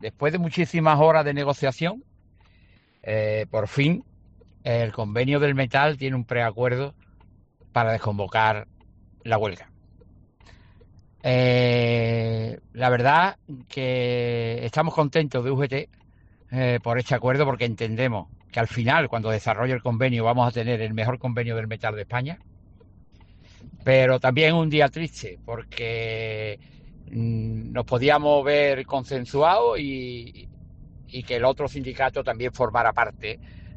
después de muchísimas horas de negociación, por fin el convenio del metal tiene un preacuerdo para desconvocar la huelga. La verdad que estamos contentos de UGT por este acuerdo porque entendemos que al final, cuando desarrolle el convenio, vamos a tener el mejor convenio del metal de España. Pero también un día triste porque nos podíamos ver consensuados y que el otro sindicato también formara parte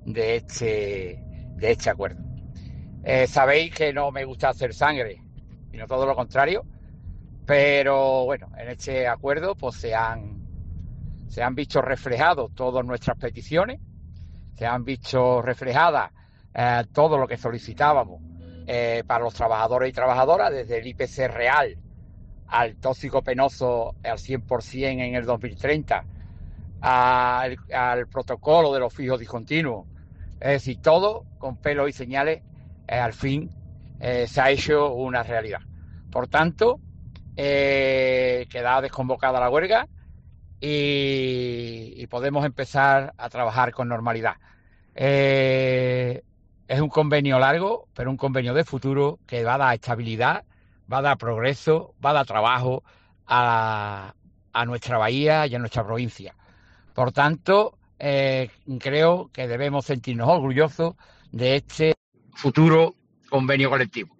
de este acuerdo. Sabéis que no me gusta hacer sangre, sino todo lo contrario, pero bueno, en este acuerdo pues se han visto reflejados todas nuestras peticiones, se han visto reflejadas todo lo que solicitábamos para los trabajadores y trabajadoras, desde el IPC real al tóxico penoso al 100% en el 2030, al protocolo de los fijos discontinuos. Es decir, todo con pelos y señales, al fin se ha hecho una realidad. Por tanto, queda desconvocada la huelga y podemos empezar a trabajar con normalidad. Es un convenio largo, pero un convenio de futuro que va a dar estabilidad, va a dar progreso, va a dar trabajo a nuestra bahía y a nuestra provincia. Por tanto, creo que debemos sentirnos orgullosos de este futuro convenio colectivo.